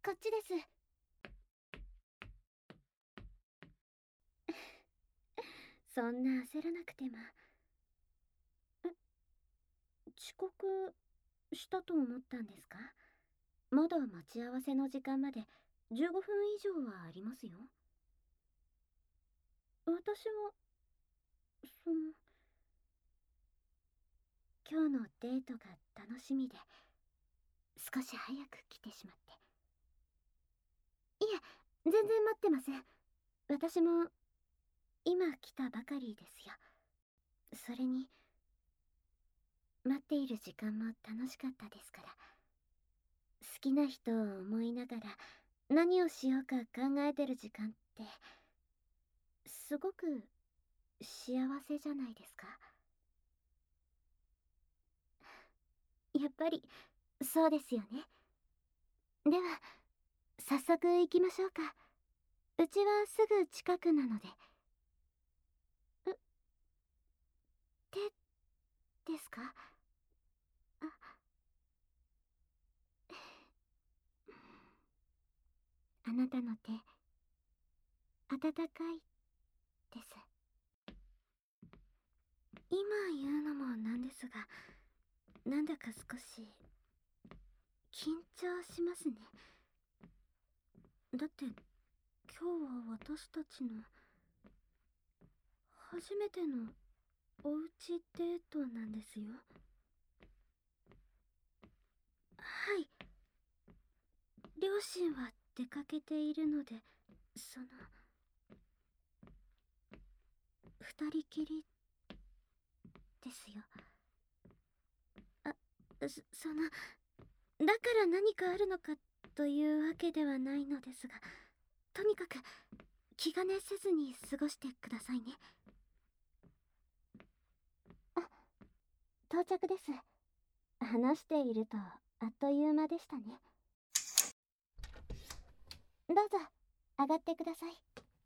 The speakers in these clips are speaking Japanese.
こっちです。そんな焦らなくても。遅刻したと思ったんですか？まだ待ち合わせの時間まで15分以上はありますよ。私は、その、今日のデートが楽しみで、少し早く来てしまって。いえ、全然待ってません。私も、今来たばかりですよ。それに、待っている時間も楽しかったですから。好きな人を思いながら、何をしようか考えてる時間って、すごく幸せじゃないですか。やっぱり、そうですよね。では、早速行きましょうか。うちはすぐ近くなので。手ですか？あ、あなたの手、温かいです。今言うのもなんですが、なんだか少し緊張しますね。だって今日は私たちの初めてのおうちデートなんですよ。はい。両親は出かけているので、二人きりですよ。あ、だから何かあるのかというわけではないのですが、とにかく気兼ねせずに過ごしてくださいね。あ、到着です。話しているとあっという間でしたね。どうぞ、上がってください。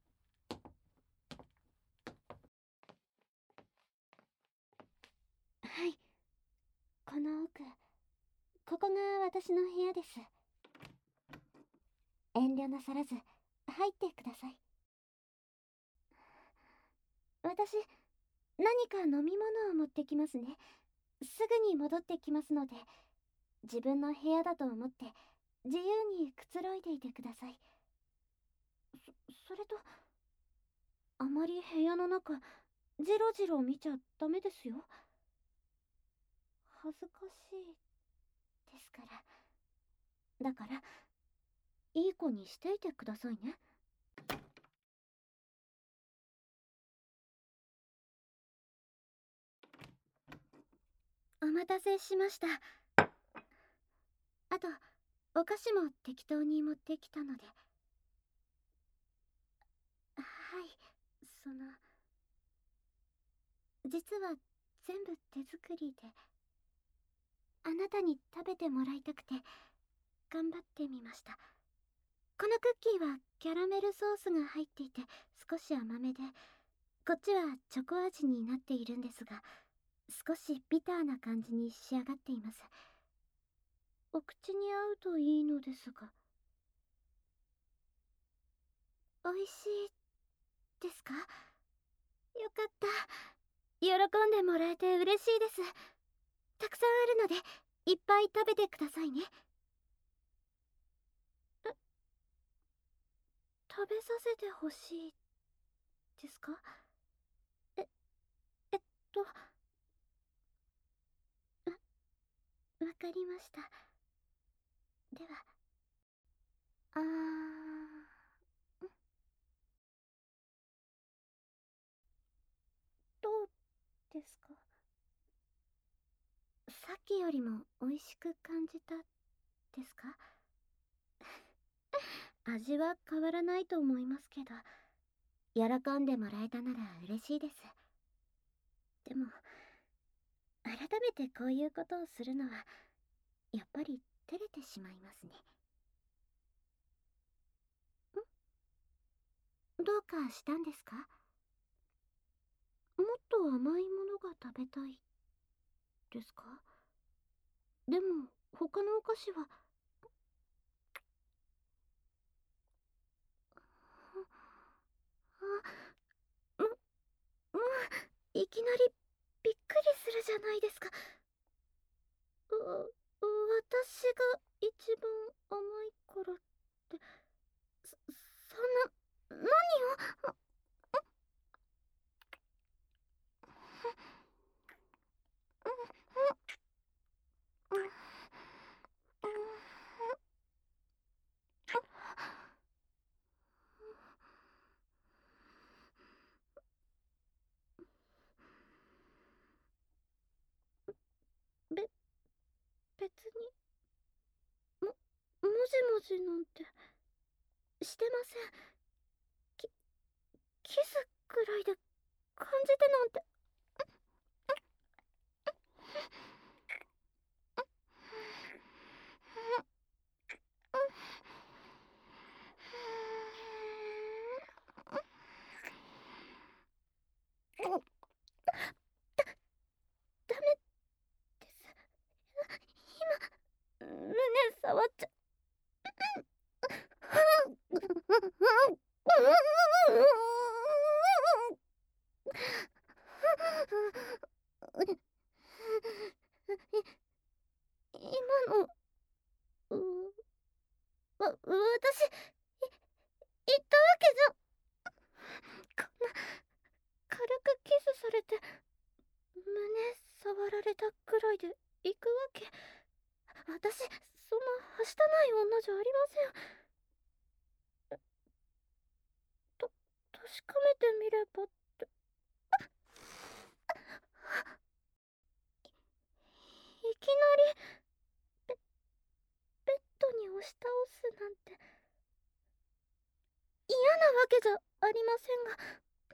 はい、この奥、ここが私の部屋です。遠慮なさらず、入ってください。私、何か飲み物を持ってきますね。すぐに戻ってきますので、自分の部屋だと思って自由にくつろいでいてください。それと、あまり部屋の中ジロジロ見ちゃダメですよ。恥ずかしいですから。だから、いい子にしていてくださいね。お待たせしました。あと、お菓子も適当に持ってきたので。はい、実は全部手作りで、あなたに食べてもらいたくて頑張ってみました。このクッキーはキャラメルソースが入っていて少し甘めで、こっちはチョコ味になっているんですが、少しビターな感じに仕上がっています。お口に合うといいのですが。美味しいですか？よかった。喜んでもらえて嬉しいです。たくさんあるのでいっぱい食べてくださいね。食べさせてほしいですか？え、えっと、わかりました。では、あー、どうですか？さっきよりも美味しく感じたですか？味は変わらないと思いますけど、喜んでもらえたなら嬉しいです。でも、改めてこういうことをするのは、やっぱり照れてしまいますね。どうかしたんですか？もっと甘いものが食べたいですか？でも、他のお菓子は、 もういきなりびっくりするじゃないですか。私が一番甘いからって、そんな、何を。べ、別に、もじもじなんてしてません。キ、キスくらいで感じてなんて。ダメです。今、胸触っちゃ。今の、私、言ったわけじゃ。こんな、軽くキスされて、胸触られたくらいで行くわけ。私、そんなはしたない女じゃありません。確かめてみればって。いきなり、ベッドに押し倒すなんて、嫌なわけじゃありませんが。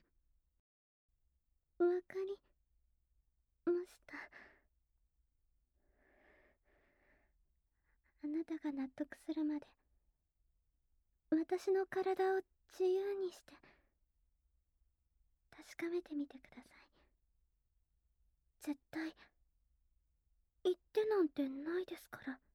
わかりました。あなたが納得するまで、私の体を自由にして、確かめてみてください。絶対、言ってなんてないですから。